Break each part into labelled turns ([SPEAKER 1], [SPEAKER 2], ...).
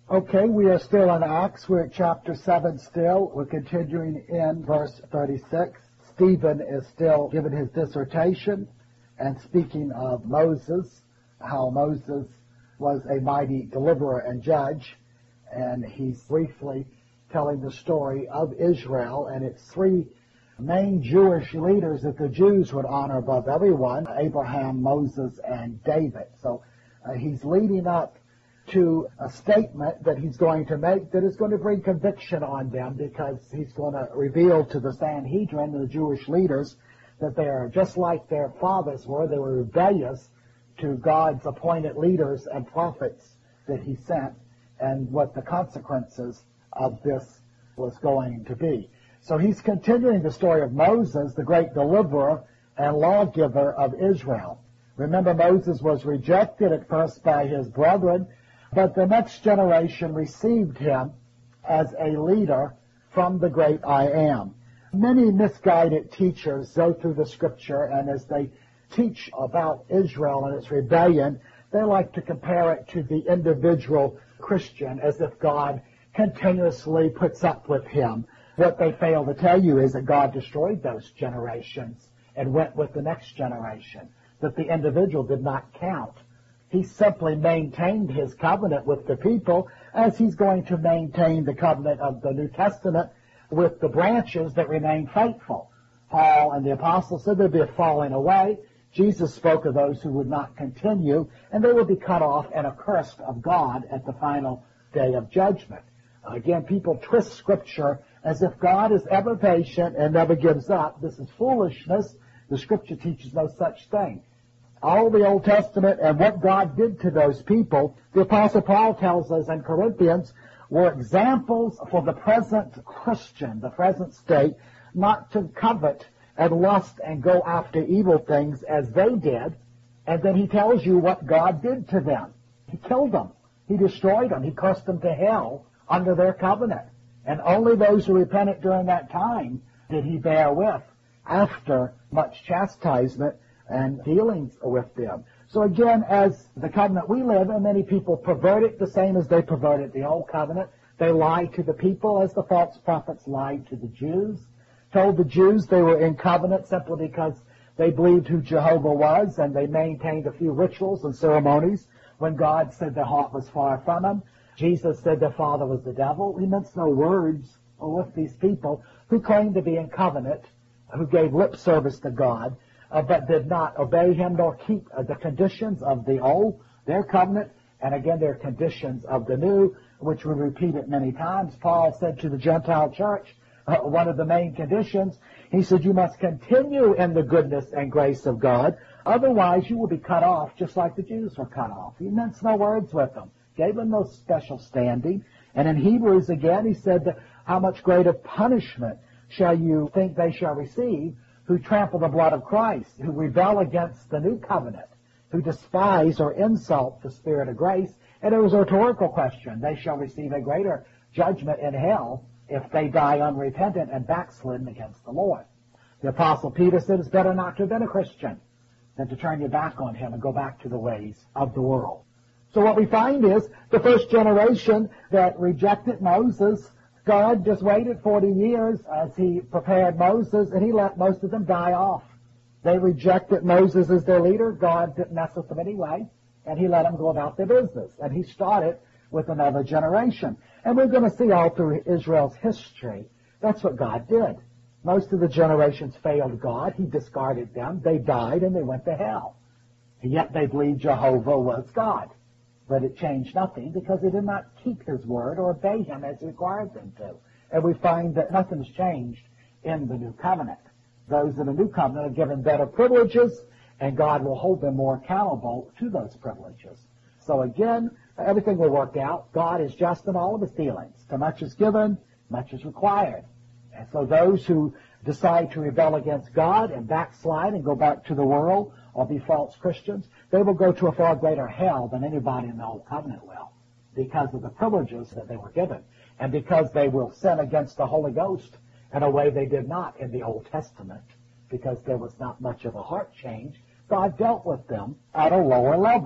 [SPEAKER 1] Okay, we are still in Acts. We're at chapter 7 still. We're continuing in verse 36. Stephen is still giving his dissertation and speaking of Moses, how Moses was a mighty deliverer and judge. And he's briefly telling the story of Israel and its three main Jewish leaders that the Jews would honor above everyone: Abraham, Moses, and David. So he's leading up to a statement that he's going to make that is going to bring conviction on them, because he's going to reveal to the Sanhedrin, the Jewish leaders, that they are just like their fathers were. They were rebellious to God's appointed leaders and prophets that he sent, and what the consequences of this was going to be. So he's continuing the story of Moses, the great deliverer and lawgiver of Israel. Remember, Moses was rejected at first by his brethren, but the next generation received him as a leader from the great I Am. Many misguided teachers go through the scripture, and as they teach about Israel and its rebellion, they like to compare it to the individual Christian, as if God continuously puts up with him. What they fail to tell you is that God destroyed those generations and went with the next generation, that the individual did not count. He simply maintained his covenant with the people, as he's going to maintain the covenant of the New Testament with the branches that remain faithful. Paul and the apostles said there'd be a falling away. Jesus spoke of those who would not continue, and they would be cut off and accursed of God at the final day of judgment. Again, people twist Scripture as if God is ever patient and never gives up. This is foolishness. The Scripture teaches no such thing. All the Old Testament and what God did to those people, the Apostle Paul tells us in Corinthians, were examples for the present Christian, the present state, not to covet and lust and go after evil things as they did. And then he tells you what God did to them. He killed them. He destroyed them. He cursed them to hell under their covenant. And only those who repented during that time did he bear with after much chastisement and dealings with them. So again, as the covenant we live in, many people pervert it the same as they perverted the old covenant. They lied to the people as the false prophets lied to the Jews, told the Jews they were in covenant simply because they believed who Jehovah was, and they maintained a few rituals and ceremonies when God said their heart was far from him. Jesus said their father was the devil. He minced no words with these people who claimed to be in covenant, who gave lip service to God, but did not obey him nor keep the conditions of the old, their covenant, and again their conditions of the new, which we repeated many times. Paul said to the Gentile church, one of the main conditions, he said, you must continue in the goodness and grace of God, otherwise you will be cut off just like the Jews were cut off. He minced no words with them, gave them no special standing. And in Hebrews again, he said, how much greater punishment shall you think they shall receive who trample the blood of Christ, who rebel against the new covenant, who despise or insult the Spirit of grace? And it was a rhetorical question. They shall receive a greater judgment in hell if they die unrepentant and backslidden against the Lord. The Apostle Peter said it's better not to have been a Christian than to turn your back on him and go back to the ways of the world. So what we find is the first generation that rejected Moses, God just waited 40 years as he prepared Moses, and he let most of them die off. They rejected Moses as their leader. God didn't mess with them anyway, and he let them go about their business. And he started with another generation. And we're going to see all through Israel's history, that's what God did. Most of the generations failed God. He discarded them. They died, and they went to hell. And yet they believed Jehovah was God. But it changed nothing because they did not keep his word or obey him as he required them to. And we find that nothing's changed in the new covenant. Those in the new covenant are given better privileges, and God will hold them more accountable to those privileges. So again, everything will work out. God is just in all of his dealings. To much is given, much is required. And so those who decide to rebel against God and backslide and go back to the world or be false Christians, they will go to a far greater hell than anybody in the Old Covenant will, because of the privileges that they were given, and because they will sin against the Holy Ghost in a way they did not in the Old Testament, because there was not much of a heart change. God dealt with them at a lower level.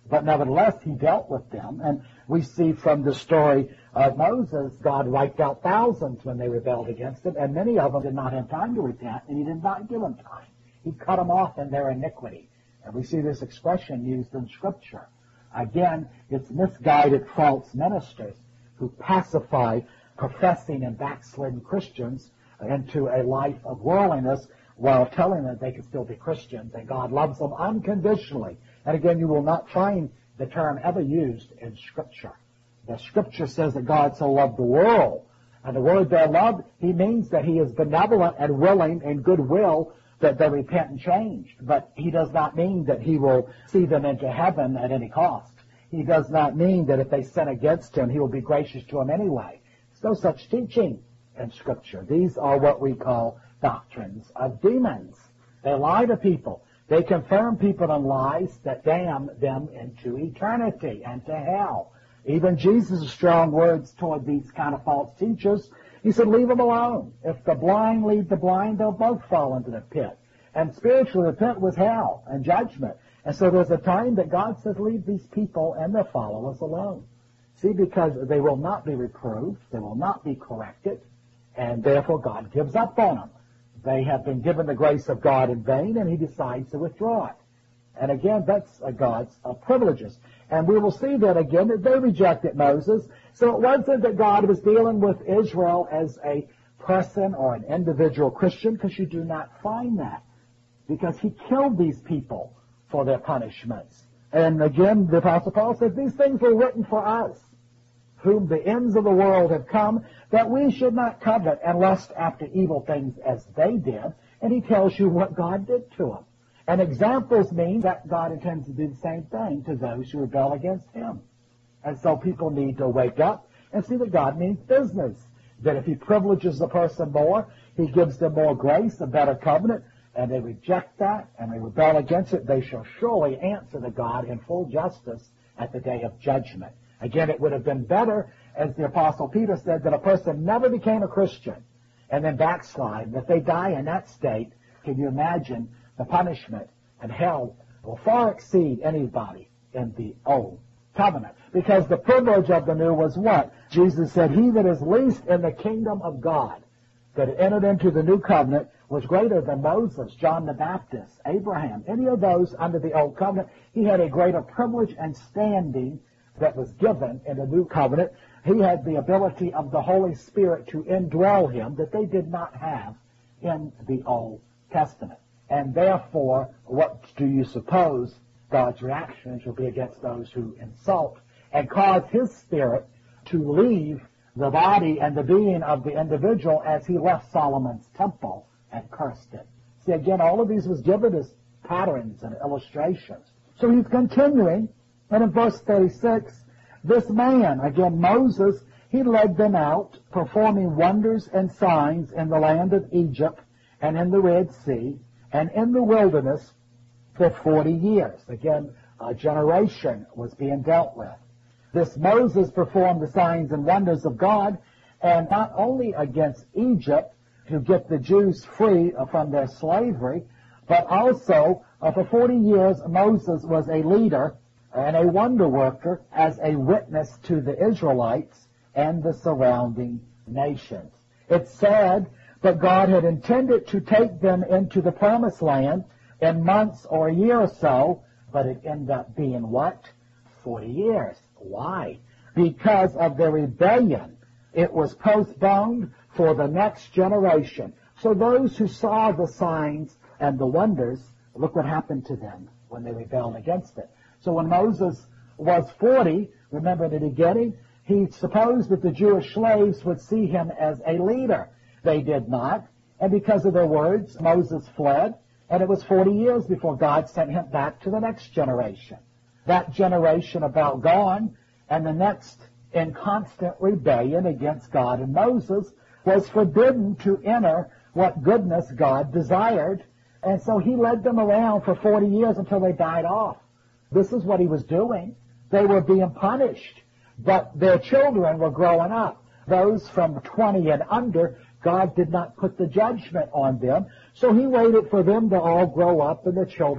[SPEAKER 1] But nevertheless, he dealt with them. And we see from the story of Moses, God wiped out thousands when they rebelled against him, and many of them did not have time to repent, and he did not give them time. He cut them off in their iniquity. And we see this expression used in Scripture. Again, it's misguided false ministers who pacify professing and backslidden Christians into a life of worldliness while telling them they can still be Christians and God loves them unconditionally. And again, you will not find the term ever used in Scripture. The Scripture says that God so loved the world. And the word there, love, he means that he is benevolent and willing and goodwill that they repent and change. But he does not mean that he will see them into heaven at any cost. He does not mean that if they sin against him, he will be gracious to them anyway. There's no such teaching in Scripture. These are what we call doctrines of demons. They lie to people. They confirm people in lies that damn them into eternity and to hell. Even Jesus' strong words toward these kind of false teachers. He said, leave them alone. If the blind lead the blind, they'll both fall into the pit. And spiritually, the pit was hell and judgment. And so there's a time that God says, leave these people and their followers alone. See, because they will not be reproved, they will not be corrected, and therefore God gives up on them. They have been given the grace of God in vain, and he decides to withdraw it. And again, that's God's privileges. And we will see that again, that they rejected Moses. So it wasn't that God was dealing with Israel as a person or an individual Christian, because you do not find that. Because he killed these people for their punishments. And again, the Apostle Paul says, these things were written for us, whom the ends of the world have come, that we should not covet and lust after evil things as they did. And he tells you what God did to them. And examples mean that God intends to do the same thing to those who rebel against him. And so people need to wake up and see that God means business. That if he privileges a person more, he gives them more grace, a better covenant, and they reject that and they rebel against it, they shall surely answer to God in full justice at the day of judgment. Again, it would have been better, as the Apostle Peter said, that a person never became a Christian and then backslide. And if they die in that state, can you imagine the punishment? And hell will far exceed anybody in the old covenant. Because the privilege of the new was what? Jesus said, he that is least in the kingdom of God, that entered into the new covenant, was greater than Moses, John the Baptist, Abraham, any of those under the old covenant. He had a greater privilege and standing that was given in the new covenant. He had the ability of the Holy Spirit to indwell him that they did not have in the Old Testament. And therefore, what do you suppose God's reactions will be against those who insult and cause his spirit to leave the body and the being of the individual as he left Solomon's temple and cursed it? See, again, all of these was given as patterns and illustrations. So he's continuing, and in verse 36, this man, again Moses, he led them out, performing wonders and signs in the land of Egypt and in the Red Sea and in the wilderness for 40 years. Again, a generation was being dealt with. This Moses performed the signs and wonders of God, and not only against Egypt to get the Jews free from their slavery, but also for 40 years Moses was a leader and a wonder worker as a witness to the Israelites and the surrounding nations. It's sad, but God had intended to take them into the promised land in months or a year or so, but it ended up being what? 40 years. Why? Because of their rebellion. It was postponed for the next generation. So those who saw the signs and the wonders, look what happened to them when they rebelled against it. So when Moses was 40, remember in the beginning, he supposed that the Jewish slaves would see him as a leader. They did not. And because of their words, Moses fled. And it was 40 years before God sent him back to the next generation. That generation about gone, and the next in constant rebellion against God and Moses was forbidden to enter what goodness God desired. And so he led them around for 40 years until they died off. This is what he was doing. They were being punished, but their children were growing up. Those from 20 and under, God did not put the judgment on them. So he waited for them to all grow up and their children,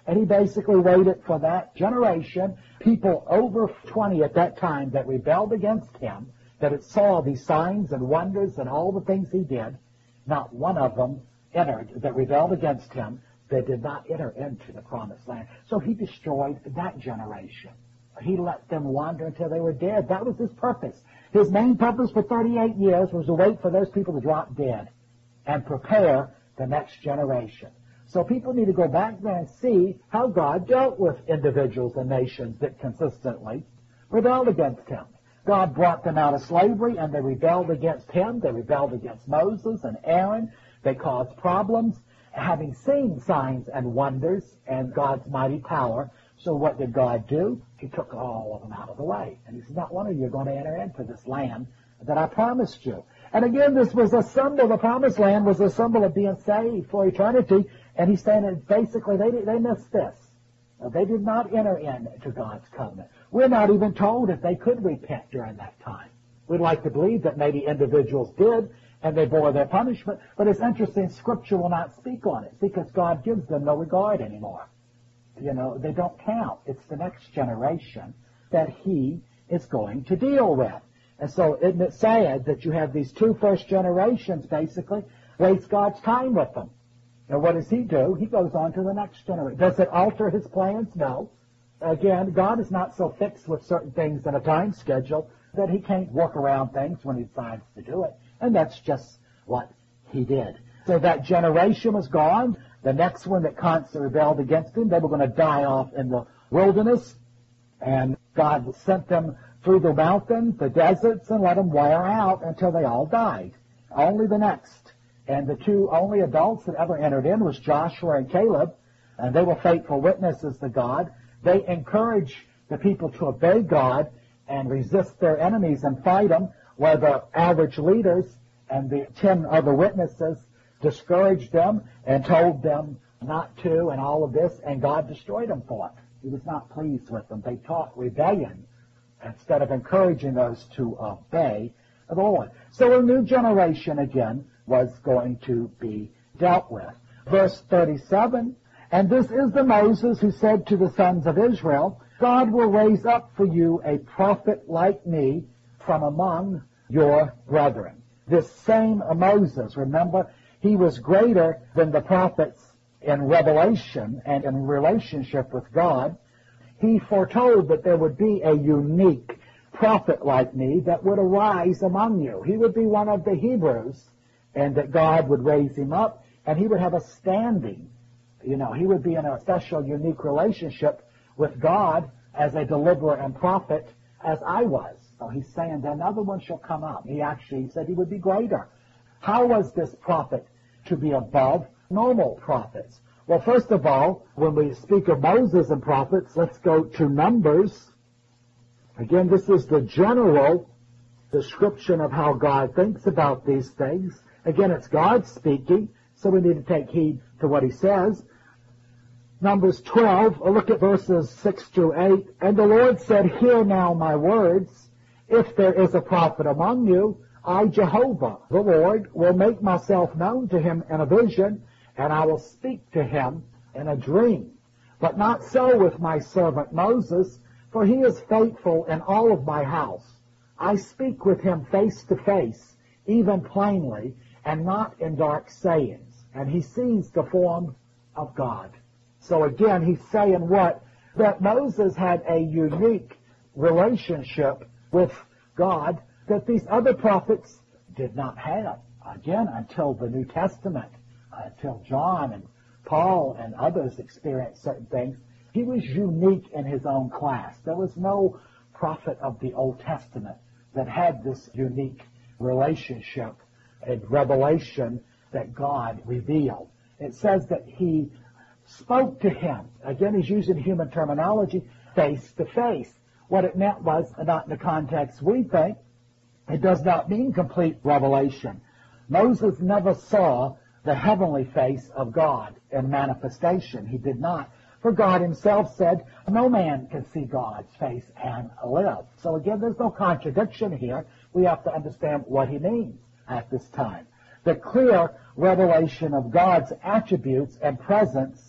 [SPEAKER 1] And he basically waited for that generation, people over 20 at that time that rebelled against him, that it saw these signs and wonders and all the things he did. Not one of them entered, that rebelled against him. They did not enter into the promised land. So he destroyed that generation. He let them wander until they were dead. That was his purpose. His main purpose for 38 years was to wait for those people to drop dead and prepare the next generation. So people need to go back there and see how God dealt with individuals and nations that consistently rebelled against him. God brought them out of slavery, and they rebelled against him. They rebelled against Moses and Aaron. They caused problems, having seen signs and wonders and God's mighty power. So what did God do? He took all of them out of the way. And he said, not one of you are going to enter into this land that I promised you. And again, this was a symbol. The promised land was a symbol of being saved for eternity. And he's saying that basically they missed this. They did not enter into God's covenant. We're not even told if they could repent during that time. We'd like to believe that maybe individuals did, and they bore their punishment. But it's interesting, Scripture will not speak on it because God gives them no regard anymore. They don't count. It's the next generation that he is going to deal with. And so isn't it sad that you have these two first generations basically waste God's time with them? And what does he do? He goes on to the next generation. Does it alter his plans? No. Again, God is not so fixed with certain things in a time schedule that he can't work around things when he decides to do it. And that's just what he did. So that generation was gone. The next one that constantly rebelled against him, they were going to die off in the wilderness. And God sent them through the mountains, the deserts, and let them wear out until they all died. Only the next. And the two only adults that ever entered in was Joshua and Caleb. And they were faithful witnesses to God. They encouraged the people to obey God and resist their enemies and fight them, where the average leaders and the 10 other witnesses discouraged them and told them not to and all of this, and God destroyed them for it. He was not pleased with them. They taught rebellion instead of encouraging those to obey the Lord. So a new generation again was going to be dealt with. Verse 37, and this is the Moses who said to the sons of Israel, God will raise up for you a prophet like me from among your brethren. This same Moses, remember, he was greater than the prophets in revelation and in relationship with God. He foretold that there would be a unique prophet like me that would arise among you. He would be one of the Hebrews, and that God would raise him up, and he would have a standing. He would be in a special, unique relationship with God as a deliverer and prophet, as I was. So he's saying that another one shall come up. He actually said he would be greater. How was this prophet to be above normal prophets? Well, first of all, when we speak of Moses and prophets, let's go to Numbers. Again, this is the general description of how God thinks about these things. Again, it's God speaking, so we need to take heed to what he says. Numbers 12, look at verses 6 through 8. And the Lord said, hear now my words. If there is a prophet among you, I, Jehovah, the Lord, will make myself known to him in a vision, and I will speak to him in a dream. But not so with my servant Moses, for he is faithful in all of my house. I speak with him face to face, even plainly, and not in dark sayings. And he sees the form of God. So again, he's saying what? That Moses had a unique relationship with God that these other prophets did not have. Again, until the New Testament, until John and Paul and others experienced certain things, he was unique in his own class. There was no prophet of the Old Testament that had this unique relationship and revelation that God revealed. It says that he spoke to him. Again, he's using human terminology, face to face. What it meant was, not in the context we think, it does not mean complete revelation. Moses never saw the heavenly face of God in manifestation. He did not. For God himself said, no man can see God's face and live. So again, there's no contradiction here. We have to understand what he means at this time. The clear revelation of God's attributes and presence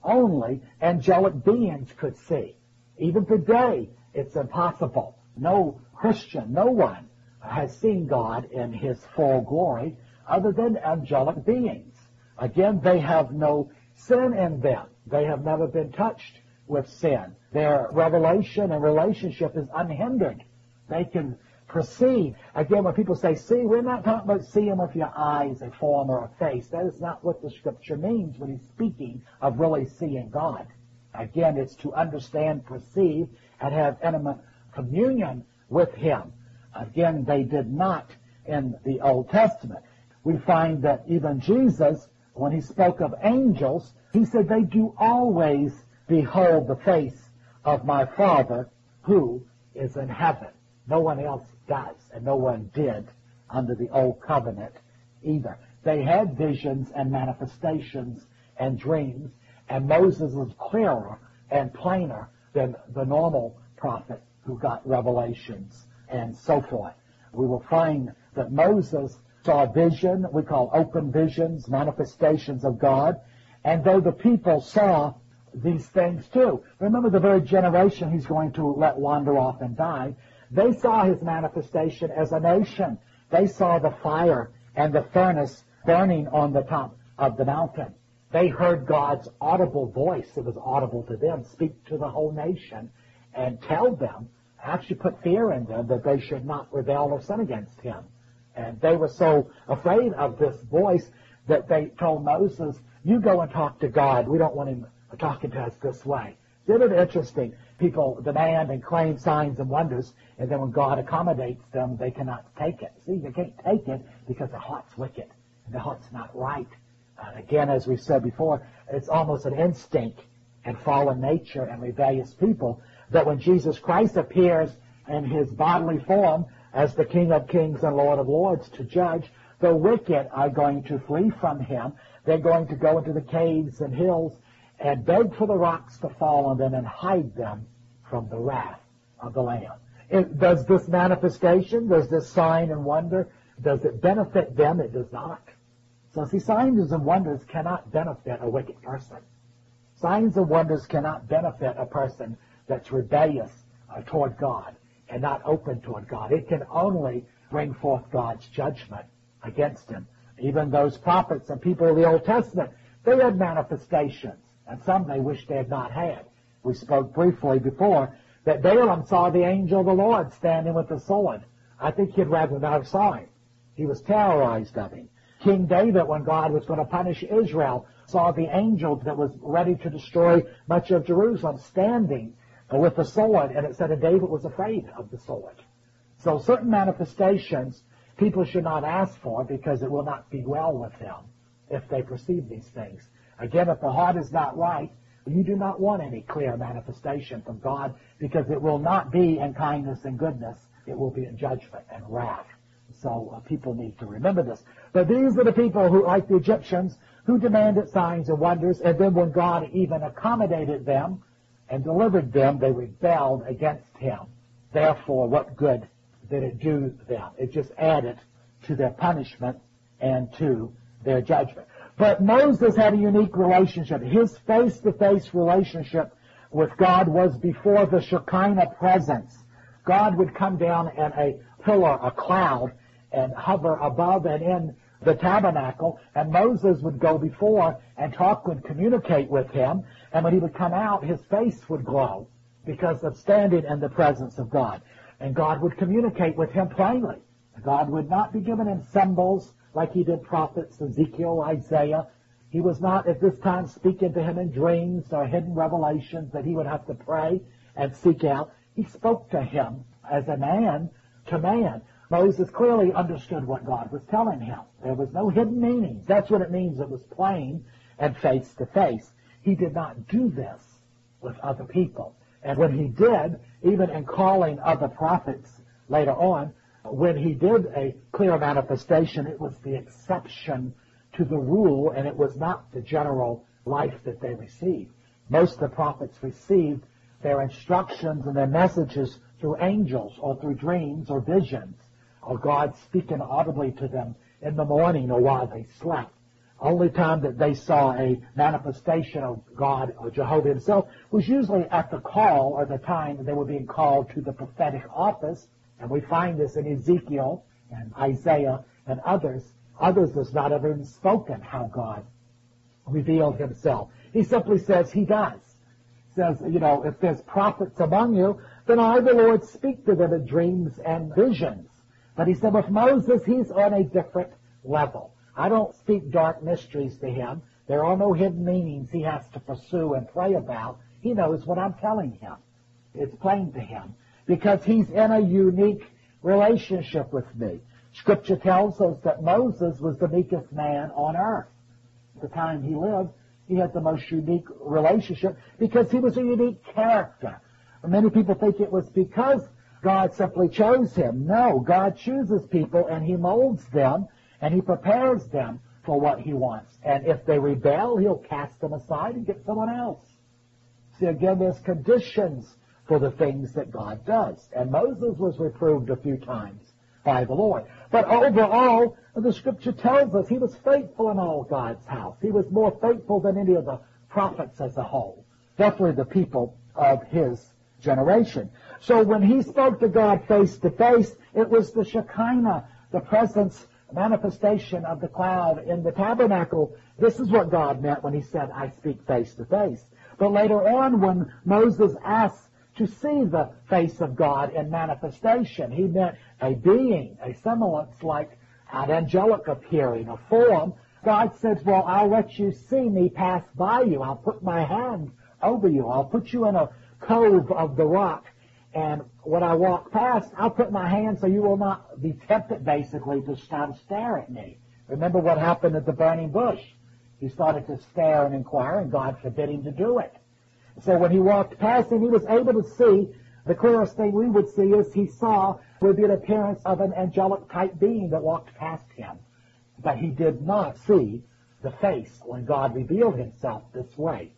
[SPEAKER 1] only angelic beings could see. Even today, it's impossible. No Christian, no one has seen God in his full glory other than angelic beings. Again, they have no sin in them. They have never been touched with sin. Their revelation and relationship is unhindered. They can perceive. Again, when people say see, we're not talking about seeing with your eyes, a form, or a face. That is not what the Scripture means when he's speaking of really seeing God. Again, it's to understand, perceive, and have intimate communion with him. Again, they did not in the Old Testament. We find that even Jesus, when he spoke of angels, he said, they do always behold the face of my Father who is in heaven. No one else does, and no one did under the Old Covenant either. They had visions and manifestations and dreams, and Moses was clearer and plainer than the normal prophet who got revelations and so forth. We will find that Moses saw a vision, we call open visions, manifestations of God, and though the people saw these things too, remember the very generation he's going to let wander off and die, they saw his manifestation as a nation. They saw the fire and the furnace burning on the top of the mountain. They heard God's audible voice. It was audible to them. Speak to the whole nation and tell them, actually put fear in them that they should not rebel or sin against him. And they were so afraid of this voice that they told Moses, you go and talk to God. We don't want him talking to us this way. Isn't it interesting? People demand and claim signs and wonders, and then when God accommodates them, they cannot take it. See, they can't take it because their heart's wicked, and their heart's not right. Again, as we've said before, it's almost an instinct in fallen nature and rebellious people that when Jesus Christ appears in his bodily form as the King of Kings and Lord of Lords to judge, the wicked are going to flee from him. They're going to go into the caves and hills and beg for the rocks to fall on them and hide them from the wrath of the Lamb. Does this manifestation, does this sign and wonder, does it benefit them? It does not. So see, signs and wonders cannot benefit a wicked person. Signs and wonders cannot benefit a person that's rebellious toward God and not open toward God. It can only bring forth God's judgment against him. Even those prophets and people of the Old Testament, they had manifestations, and some they wish they had not had. We spoke briefly before that Balaam saw the angel of the Lord standing with a sword. I think he'd rather not have saw him. He was terrorized of him. King David, when God was going to punish Israel, saw the angel that was ready to destroy much of Jerusalem standing with a sword, and it said that David was afraid of the sword. So certain manifestations people should not ask for because it will not be well with them if they perceive these things. Again, if the heart is not right, you do not want any clear manifestation from God because it will not be in kindness and goodness. It will be in judgment and wrath. So people need to remember this. But these are the people who, like the Egyptians, who demanded signs and wonders, and then when God even accommodated them and delivered them, they rebelled against him. Therefore, what good did it do them? It just added to their punishment and to their judgment. But Moses had a unique relationship. His face-to-face relationship with God was before the Shekinah presence. God would come down in a pillar, a cloud, and hover above and in the tabernacle, and Moses would go before and talk and communicate with him, and when he would come out, his face would glow because of standing in the presence of God. And God would communicate with him plainly. God would not be giving him symbols like he did prophets, Ezekiel, Isaiah. He was not at this time speaking to him in dreams or hidden revelations that he would have to pray and seek out. He spoke to him as a man to man. Moses clearly understood what God was telling him. There was no hidden meanings. That's what it means. It was plain and face to face. He did not do this with other people. And when he did, even in calling other prophets later on, when he did a clear manifestation, it was the exception to the rule, and it was not the general life that they received. Most of the prophets received their instructions and their messages through angels or through dreams or visions, or God speaking audibly to them in the morning or while they slept. Only time that they saw a manifestation of God or Jehovah himself was usually at the call or the time they were being called to the prophetic office. And we find this in Ezekiel and Isaiah and others. Others has not even spoken how God revealed himself. He simply says he does. Says, if there's prophets among you, then I, the Lord, speak to them in dreams and visions. But he said with Moses, he's on a different level. I don't speak dark mysteries to him. There are no hidden meanings he has to pursue and pray about. He knows what I'm telling him. It's plain to him because he's in a unique relationship with me. Scripture tells us that Moses was the meekest man on earth. At the time he lived, he had the most unique relationship because he was a unique character. Many people think it was because God simply chose him. No, God chooses people and he molds them and he prepares them for what he wants. And if they rebel, he'll cast them aside and get someone else. See, again, there's conditions for the things that God does. And Moses was reproved a few times by the Lord. But overall, the Scripture tells us he was faithful in all God's house. He was more faithful than any of the prophets as a whole. Definitely the people of his generation. So when he spoke to God face to face, it was the Shekinah, the presence, manifestation of the cloud in the tabernacle. This is what God meant when he said, I speak face to face. But later on, when Moses asked to see the face of God in manifestation, he meant a being, a semblance like an angelic appearing, a form. God said, well, I'll let you see me pass by you. I'll put my hand over you. I'll put you in a cove of the rock. And when I walk past, I'll put my hand so you will not be tempted, basically, to stare at me. Remember what happened at the burning bush. He started to stare and inquire, and God forbid him to do it. So when he walked past him, he was able to see. The clearest thing we would see is he saw would be an appearance of an angelic type being that walked past him. But he did not see the face when God revealed himself this way.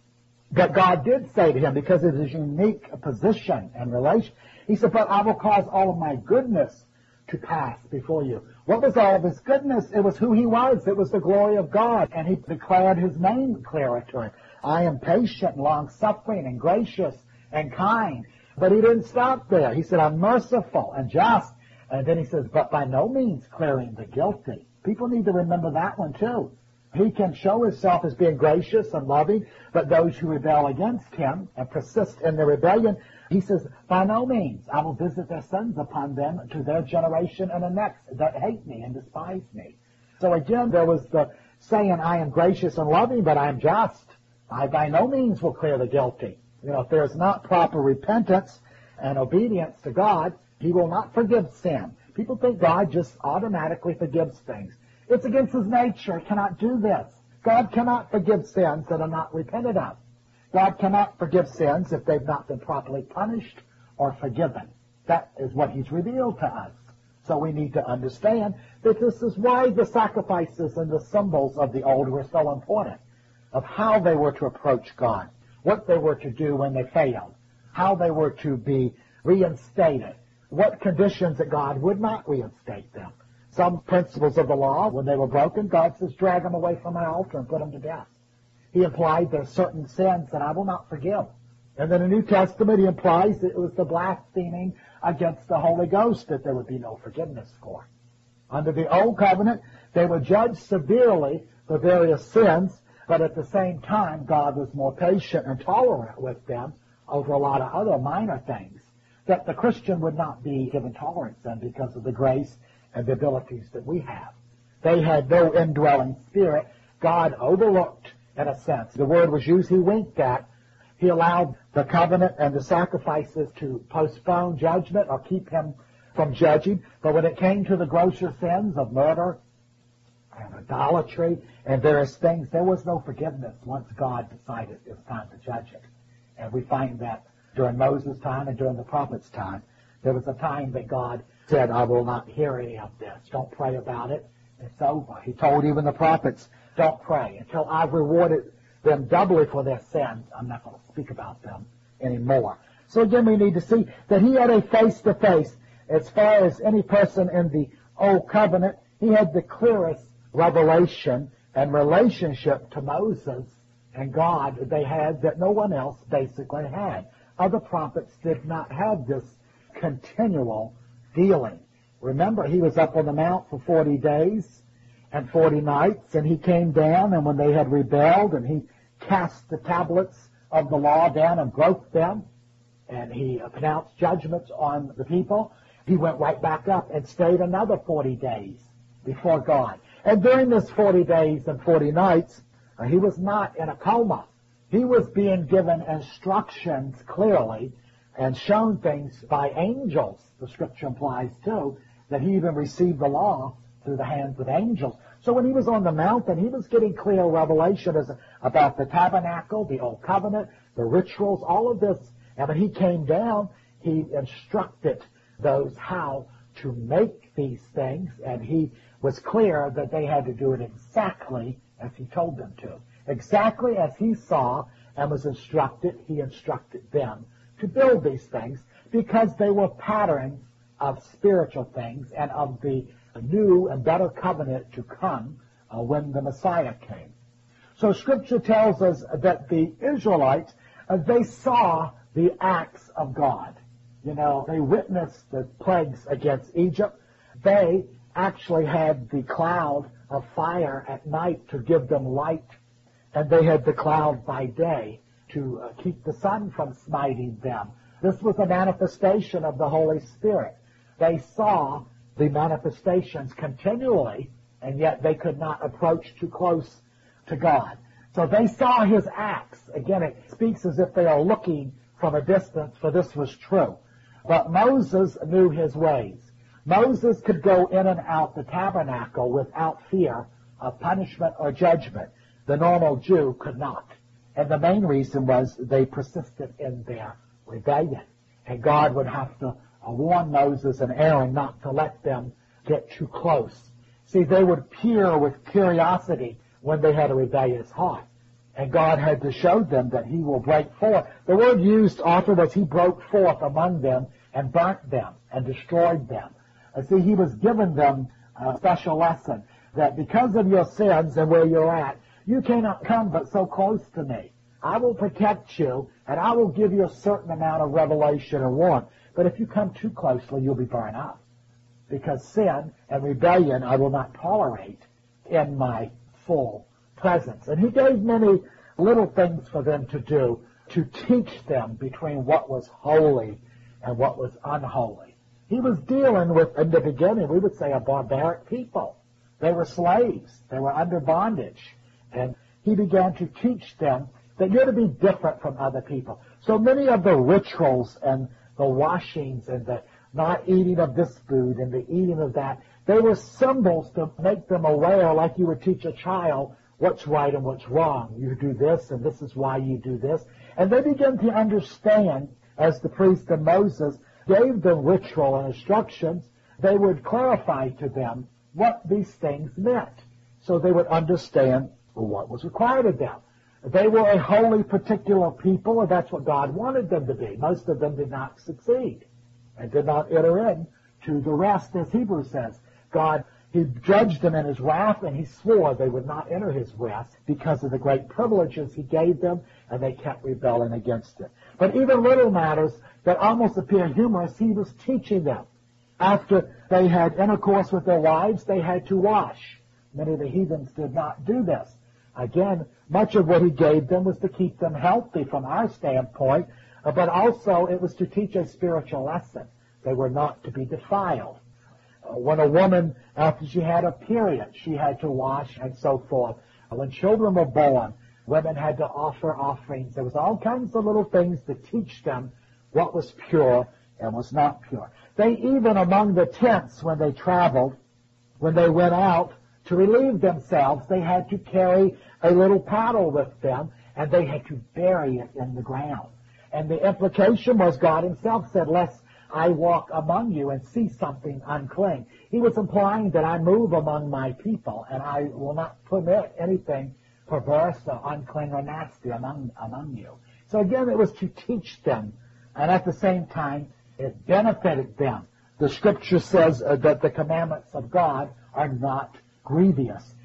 [SPEAKER 1] But God did say to him, because of his unique position and relation, he said, but I will cause all of my goodness to pass before you. What was all of his goodness? It was who he was. It was the glory of God. And he declared his name clearer to him. I am patient, long-suffering, and gracious, and kind. But he didn't stop there. He said, I'm merciful and just. And then he says, but by no means clearing the guilty. People need to remember that one too. He can show himself as being gracious and loving, but those who rebel against him and persist in their rebellion, he says, by no means, I will visit their sins upon them to their generation and the next that hate me and despise me. So again, there was the saying, I am gracious and loving, but I am just. I by no means will clear the guilty. If there's not proper repentance and obedience to God, he will not forgive sin. People think God just automatically forgives things. It's against his nature. He cannot do this. God cannot forgive sins that are not repented of. God cannot forgive sins if they've not been properly punished or forgiven. That is what he's revealed to us. So we need to understand that this is why the sacrifices and the symbols of the old were so important, of how they were to approach God, what they were to do when they failed, how they were to be reinstated, what conditions that God would not reinstate them. Some principles of the law, when they were broken, God says, drag them away from my altar and put them to death. He implied there are certain sins that I will not forgive. And then in the New Testament, he implies that it was the blaspheming against the Holy Ghost that there would be no forgiveness for. Under the Old Covenant, they were judged severely for various sins, but at the same time, God was more patient and tolerant with them over a lot of other minor things that the Christian would not be given tolerance in because of the grace and the abilities that we have. They had no indwelling spirit. God overlooked, in a sense. The word was used, he winked at. He allowed the covenant and the sacrifices to postpone judgment or keep him from judging. But when it came to the grosser sins of murder and idolatry and various things, there was no forgiveness once God decided it was time to judge it. And we find that during Moses' time and during the prophet's time, there was a time that God said, I will not hear any of this. Don't pray about it. It's over. He told even the prophets, don't pray. Until I've rewarded them doubly for their sins, I'm not going to speak about them anymore. So again, we need to see that he had a face-to-face. As far as any person in the Old Covenant, he had the clearest revelation and relationship to Moses and God they had that no one else basically had. Other prophets did not have this continual dealing. Remember, he was up on the mount for 40 days and 40 nights, and he came down, and when they had rebelled, and he cast the tablets of the law down and broke them, and he pronounced judgments on the people, he went right back up and stayed another 40 days before God. And during this 40 days and 40 nights, he was not in a coma. He was being given instructions clearly and shown things by angels. The scripture implies, too, that he even received the law through the hands of angels. So when he was on the mountain, he was getting clear revelation about the tabernacle, the old covenant, the rituals, all of this. And when he came down, he instructed those how to make these things, and he was clear that they had to do it exactly as he told them to. Exactly as he saw and was instructed, he instructed them to build these things because they were patterns of spiritual things and of the new and better covenant to come when the Messiah came. So Scripture tells us that the Israelites, they saw the acts of God. You know, they witnessed the plagues against Egypt. They actually had the cloud of fire at night to give them light, and they had the cloud by day to keep the sun from smiting them. This was a manifestation of the Holy Spirit. They saw the manifestations continually, and yet they could not approach too close to God. So they saw his acts. Again, it speaks as if they are looking from a distance, for this was true. But Moses knew his ways. Moses could go in and out the tabernacle without fear of punishment or judgment. The normal Jew could not. And the main reason was they persisted in their rebellion. And God would have to warn Moses and Aaron not to let them get too close. See, they would peer with curiosity when they had a rebellious heart. And God had to show them that he will break forth. The word used often was he broke forth among them and burnt them and destroyed them. See, he was giving them a special lesson that because of your sins and where you're at, you cannot come but so close to me. I will protect you, and I will give you a certain amount of revelation and warmth. But if you come too closely, you'll be burned up. Because sin and rebellion I will not tolerate in my full presence. And he gave many little things for them to do to teach them between what was holy and what was unholy. He was dealing with, in the beginning, we would say a barbaric people. They were slaves. They were under bondage. And he began to teach them that you're to be different from other people. So many of the rituals and the washings and the not eating of this food and the eating of that, they were symbols to make them aware, like you would teach a child what's right and what's wrong. You do this, and this is why you do this. And they began to understand, as the priest and Moses gave them ritual and instructions, they would clarify to them what these things meant, so they would understand what was required of them. They were a holy, particular people, and that's what God wanted them to be. Most of them did not succeed and did not enter in to the rest, as Hebrews says. God, he judged them in his wrath, and he swore they would not enter his rest because of the great privileges he gave them, and they kept rebelling against it. But even little matters that almost appear humorous, he was teaching them. After they had intercourse with their wives, they had to wash. Many of the heathens did not do this. Again, much of what he gave them was to keep them healthy from our standpoint, but also it was to teach a spiritual lesson. They were not to be defiled. When a woman, after she had a period, she had to wash and so forth. When children were born, women had to offer offerings. There was all kinds of little things to teach them what was pure and was not pure. They even, among the tents when they traveled, when they went out to relieve themselves, they had to carry a little paddle with them, and they had to bury it in the ground. And the implication was God himself said, lest I walk among you and see something unclean. He was implying that I move among my people, and I will not permit anything perverse or unclean or nasty among you. So again, it was to teach them, and at the same time, it benefited them. The scripture says that the commandments of God are not grievous.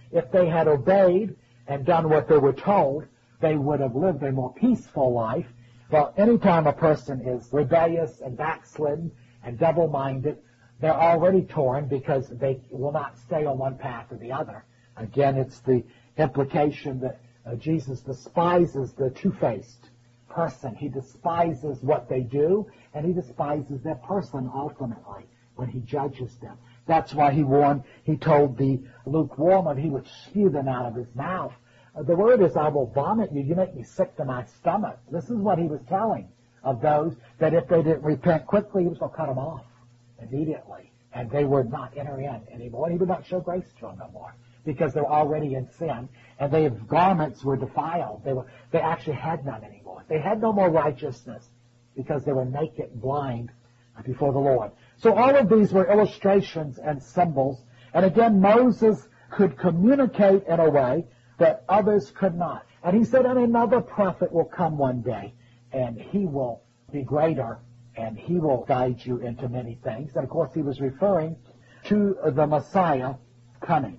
[SPEAKER 2] if they had obeyed and done what they were told, they would have lived a more peaceful life. Well, anytime a person is rebellious and backslidden and double-minded, they're already torn because they will not stay on one path or the other. Again, it's the implication that Jesus despises the two-faced person. He despises what they do, and he despises their person ultimately when he judges them. That's why he told the lukewarm he would spew them out of his mouth. The word is, I will vomit you. You make me sick to my stomach. This is what he was telling of those, that if they didn't repent quickly, he was going to cut them off immediately. And they would not enter in anymore. And he would not show grace to them no more because they were already in sin. And their garments were defiled. They actually had none anymore. They had no more righteousness because they were naked and blind before the Lord. So all of these were illustrations and symbols. And again, Moses could communicate in a way that others could not. And he said, and another prophet will come one day, and he will be greater, and he will guide you into many things. And of course, he was referring to the Messiah coming.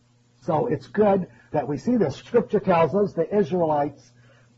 [SPEAKER 2] So it's good that we see this. Scripture tells us the Israelites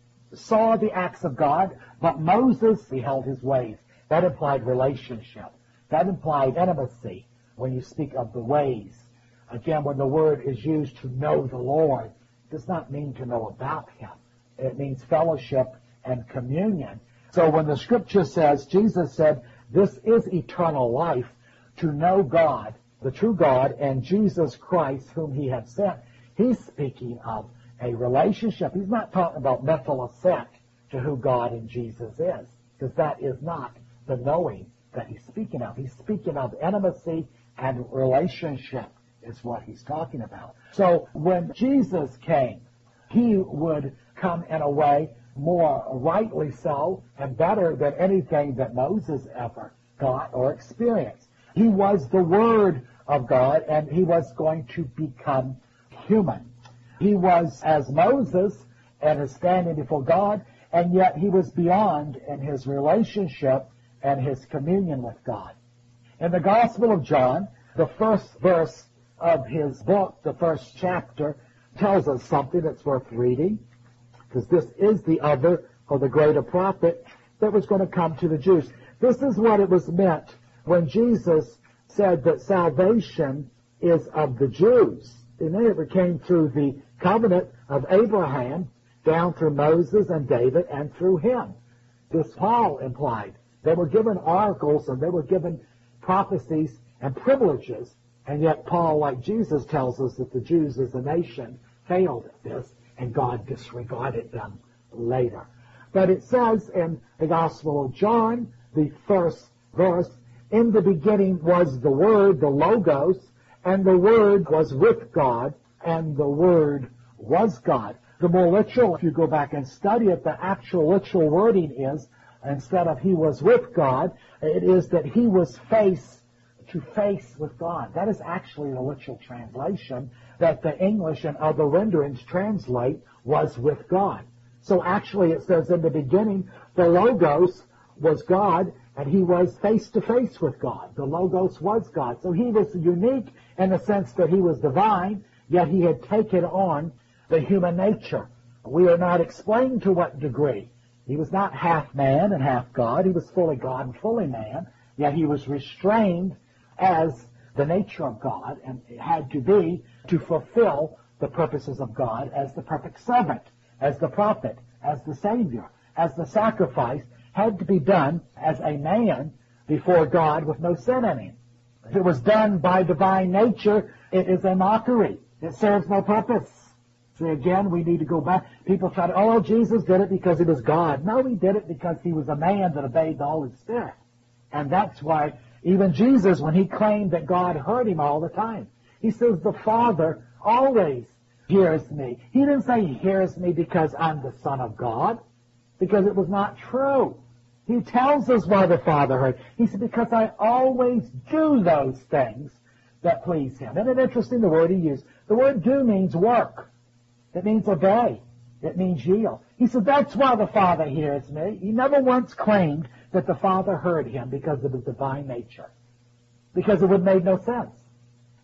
[SPEAKER 2] saw the acts of God, but Moses beheld his ways. That implied relationship. That implied intimacy when you speak of the ways. Again, when the word is used to know the Lord, it does not mean to know about him. It means fellowship and communion. So when the scripture says, Jesus said, this is eternal life, to know God, the true God, and Jesus Christ, whom he had sent, he's speaking of a relationship. He's not talking about mental assent to who God and Jesus is, because that is not the knowing that he's speaking of. He's speaking of intimacy and relationship is what he's talking about. So when Jesus came, he would come in a way more rightly so and better than anything that Moses ever got or experienced. He was the Word of God, and he was going to become human. He was as Moses and is standing before God, and yet he was beyond in his relationship and his communion with God. In the Gospel of John, the first verse of his book, the first chapter, tells us something that's worth reading, because this is the other, or the greater prophet, that was going to come to the Jews. This is what it was meant when Jesus said that salvation is of the Jews. And then it came through the covenant of Abraham, down through Moses and David, and through him. This Paul implied. They were given oracles, and they were given prophecies and privileges, and yet Paul, like Jesus, tells us that the Jews as a nation failed at this, and God disregarded them later. But it says in the Gospel of John, the first verse, in the beginning was the Word, the Logos, and the Word was with God, and the Word was God. The more literal, if you go back and study it, the actual literal wording is, instead of he was with God, it is that he was face to face with God. That is actually the literal translation that the English and other renderings translate was with God. So actually it says in the beginning, the Logos was God, and he was face to face with God. The Logos was God. So he was unique in the sense that he was divine, yet he had taken on the human nature. We are not explained to what degree. He was not half man and half God. He was fully God and fully man, yet he was restrained as the nature of God, and it had to be to fulfill the purposes of God as the perfect servant, as the prophet, as the Savior, as the sacrifice had to be done as a man before God with no sin in him. If it was done by divine nature, it is a mockery. It serves no purpose. See, again, we need to go back. People try to, oh, Jesus did it because he was God. No, he did it because he was a man that obeyed the Holy Spirit. And that's why even Jesus, when he claimed that God heard him all the time, he says, the Father always hears me. He didn't say he hears me because I'm the Son of God, because it was not true. He tells us why the Father heard. He said, because I always do those things that please him. Isn't it interesting the word he used? The word do means work. It means obey. It means yield. He said, that's why the Father hears me. He never once claimed that the Father heard him because of his divine nature, because it would have made no sense.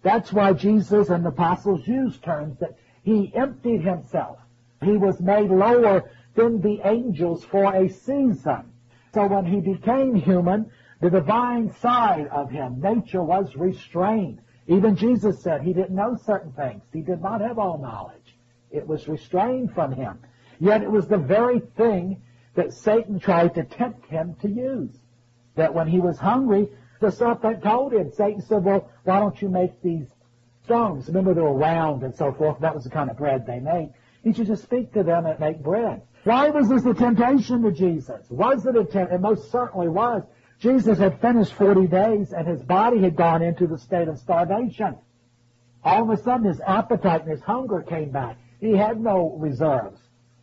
[SPEAKER 2] That's why Jesus and the apostles used terms that he emptied himself. He was made lower than the angels for a season. So when he became human, the divine side of him, nature, was restrained. Even Jesus said he didn't know certain things. He did not have all knowledge. It was restrained from him. Yet it was the very thing that Satan tried to tempt him to use. That when he was hungry, the serpent told him, Satan said, well, why don't you make these stones? Remember, they were round and so forth. That was the kind of bread they made. He should just speak to them and make bread. Why was this a temptation to Jesus? Was it a temptation? It most certainly was. Jesus had finished 40 days and his body had gone into the state of starvation. All of a sudden his appetite and his hunger came back. He had no reserves.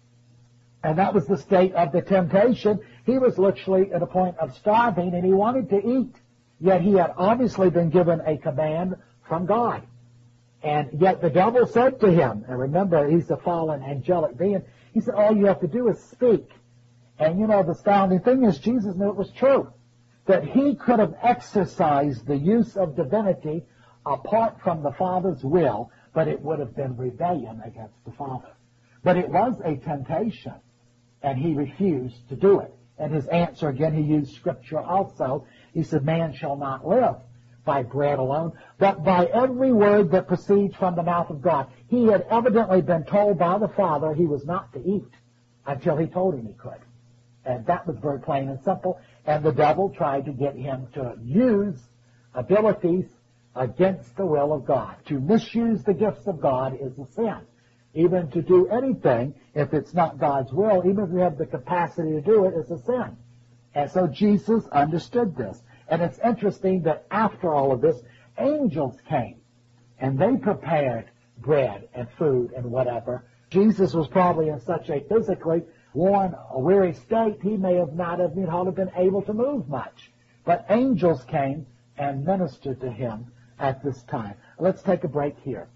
[SPEAKER 2] And that was the state of the temptation. He was literally at a point of starving and he wanted to eat. Yet he had obviously been given a command from God. And yet the devil said to him, and remember, he's a fallen angelic being, he said, all you have to do is speak. And you know, the astounding thing is Jesus knew it was true. That he could have exercised the use of divinity apart from the Father's will, but it would have been rebellion against the Father. But it was a temptation, and he refused to do it. And his answer, again, he used Scripture also. He said, man shall not live by bread alone, but by every word that proceeds from the mouth of God. He had evidently been told by the Father he was not to eat until he told him he could. And that was very plain and simple. And the devil tried to get him to use abilities against the will of God. To misuse the gifts of God is a sin. Even to do anything, if it's not God's will, even if you have the capacity to do it, is a sin. And so Jesus understood this. And it's interesting that after all of this, angels came. And they prepared bread and food and whatever. Jesus was probably in such a physically worn, a weary state, he may have not have been able to move much. But angels came and ministered to him at this time. Let's take a break here.